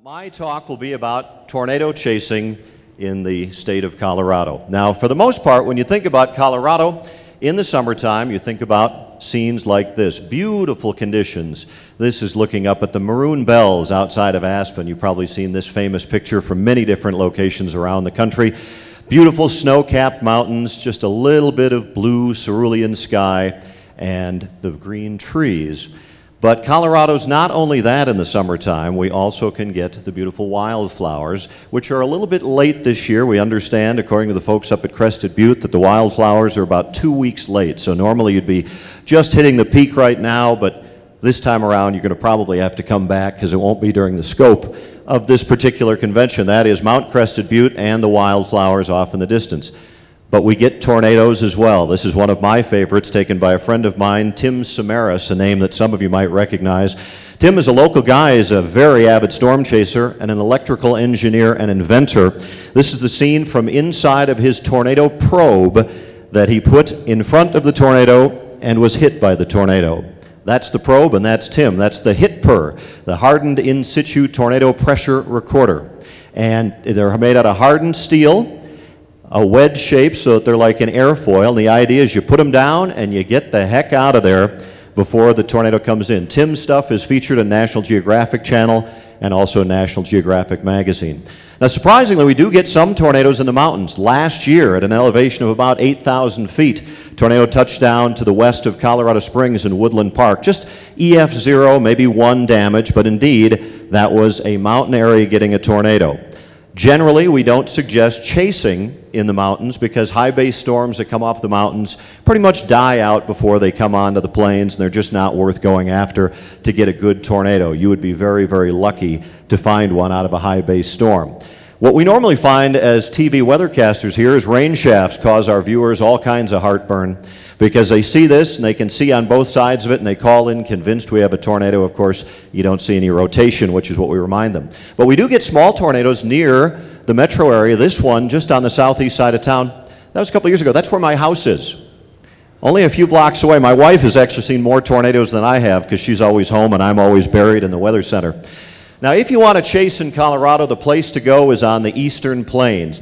My talk will be about tornado chasing in the state of Colorado. Now, for the most part, when you think about Colorado in the summertime, you think about scenes like this. Beautiful conditions. This is looking up at the Maroon Bells outside of Aspen. You've probably seen this famous picture from many different locations around the country. Beautiful snow-capped mountains, just a little bit of blue cerulean sky, and the green trees. But Colorado's not only that in the summertime, we also can get the beautiful wildflowers, which are a little bit late this year. We understand, according to the folks up at Crested Butte, that the wildflowers are about 2 weeks late. So normally you'd be just hitting the peak right now, but this time around you're going to probably have to come back because it won't be during the scope of this particular convention. That is Mount Crested Butte and the wildflowers off in the distance. But we get tornadoes as well. This is one of my favorites, taken by a friend of mine, Tim Samaras, a name that some of you might recognize. Tim is a local guy. He's a very avid storm chaser and an electrical engineer and inventor. This is the scene from inside of his tornado probe that he put in front of the tornado and was hit by the tornado. That's the probe, and that's Tim. That's the HITPER, the Hardened In Situ Tornado Pressure Recorder. And they're made out of hardened steel, a wedge shape so that they're like an airfoil. And the idea is you put them down and you get the heck out of there before the tornado comes in. Tim's stuff is featured in National Geographic Channel and also National Geographic Magazine. Now, surprisingly, we do get some tornadoes in the mountains. Last year, at an elevation of about 8,000 feet, tornado touched down to the west of Colorado Springs in Woodland Park. Just EF0, maybe 1 damage, but indeed, that was a mountain area getting a tornado. Generally, we don't suggest chasing in the mountains because high-base storms that come off the mountains pretty much die out before they come onto the plains, and they're just not worth going after to get a good tornado. You would be very, very lucky to find one out of a high-base storm. What we normally find as TV weathercasters here is rain shafts cause our viewers all kinds of heartburn because they see this and they can see on both sides of it and they call in convinced we have a tornado. Of course, you don't see any rotation, which is what we remind them. But we do get small tornadoes near the metro area. This one just on the southeast side of town, that was a couple years ago. That's where my house is. Only a few blocks away. My wife has actually seen more tornadoes than I have because she's always home and I'm always buried in the weather center. Now, if you want to chase in Colorado, the place to go is on the eastern plains.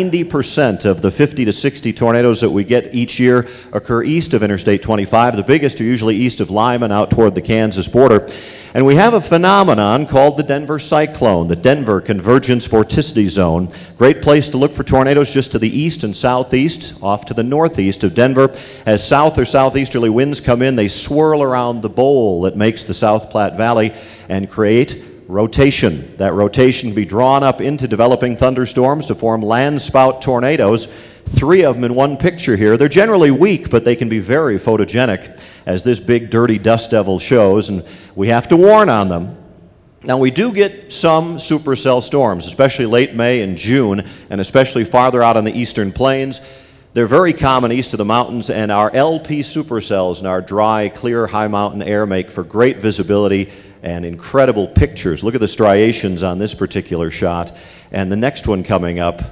90% of the 50 to 60 tornadoes that we get each year occur east of Interstate 25. The biggest are usually east of Lyman, out toward the Kansas border. And we have a phenomenon called the Denver cyclone, the Denver Convergence Vorticity Zone. Great place to look for tornadoes just to the east and southeast, off to the northeast of Denver. As south or southeasterly winds come in, they swirl around the bowl that makes the South Platte Valley and create rotation. That rotation can be drawn up into developing thunderstorms to form landspout tornadoes. 3 of them in one picture here. They're generally weak, but they can be very photogenic, as this big dirty dust devil shows, and we have to warn on them. Now, we do get some supercell storms, especially late May and June, and especially farther out on the eastern plains. They're very common east of the mountains, and our LP supercells and our dry, clear, high mountain air make for great visibility and incredible pictures. Look at the striations on this particular shot. And the next one coming up,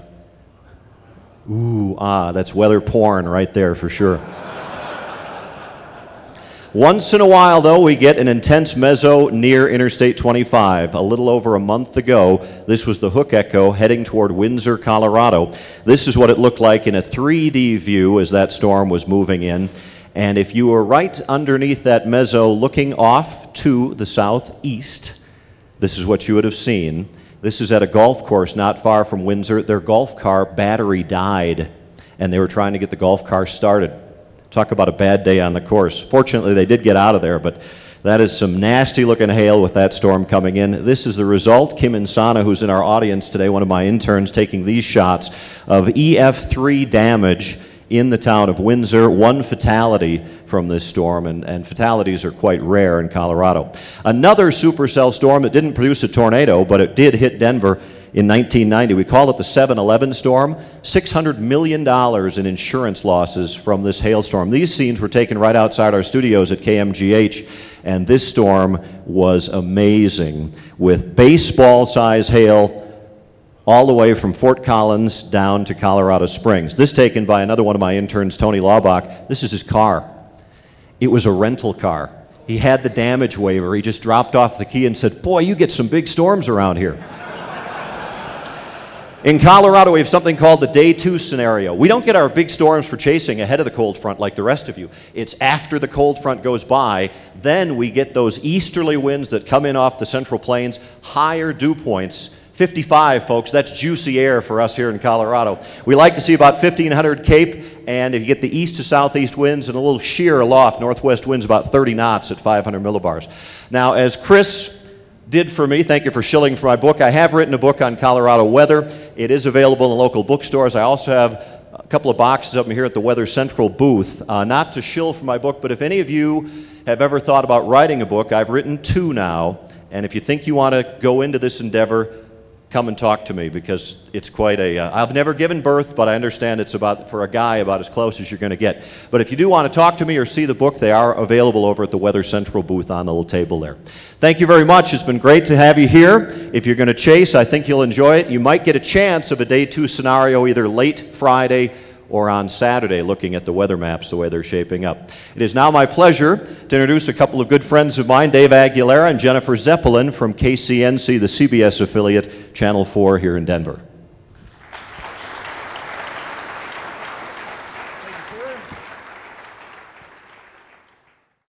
that's weather porn right there for sure. Once in a while, though, we get an intense meso near Interstate 25. A little over a month ago, this was the Hook Echo heading toward Windsor, Colorado. This is what it looked like in a 3D view as that storm was moving in. And if you were right underneath that meso looking off to the southeast, this is what you would have seen. This is at a golf course not far from Windsor. Their golf car battery died, and they were trying to get the golf car started. Talk about a bad day on the course. Fortunately, they did get out of there, but that is some nasty-looking hail with that storm coming in. This is the result. Kim Insana, who's in our audience today, one of my interns, taking these shots of EF3 damage in the town of Windsor. 1 fatality from this storm, and fatalities are quite rare in Colorado. Another supercell storm that didn't produce a tornado, but it did hit Denver in 1990. We call it the 7/11 storm. $600 million in insurance losses from this hailstorm. These scenes were taken right outside our studios at KMGH, and this storm was amazing, with baseball-size hail all the way from Fort Collins down to Colorado Springs. This taken by another one of my interns, Tony Laubach. This is his car. It was a rental car. He had the damage waiver. He just dropped off the key and said, "Boy, you get some big storms around here." In Colorado, we have something called the Day 2 scenario. We don't get our big storms for chasing ahead of the cold front like the rest of you. It's after the cold front goes by, then we get those easterly winds that come in off the Central Plains, higher dew points. 55, folks, that's juicy air for us here in Colorado. We like to see about 1,500 Cape, and if you get the east to southeast winds and a little sheer aloft, northwest winds about 30 knots at 500 millibars. Now, as Chris did for me, thank you for shilling for my book, I have written a book on Colorado weather. It is available in local bookstores. I also have a couple of boxes of them here at the Weather Central booth. Not to shill for my book, but if any of you have ever thought about writing a book, I've written 2 now, and if you think you want to go into this endeavor, come and talk to me, because it's quite a, I've never given birth, but I understand it's about, for a guy, about as close as you're going to get. But if you do want to talk to me or see the book, they are available over at the Weather Central booth on the little table there. Thank you very much. It's been great to have you here. If you're going to chase, I think you'll enjoy it. You might get a chance of a Day 2 scenario either late Friday or on Saturday, looking at the weather maps the way they're shaping up. It is now my pleasure to introduce a couple of good friends of mine, Dave Aguilera and Jennifer Zeppelin from KCNC, the CBS affiliate, Channel 4 here in Denver.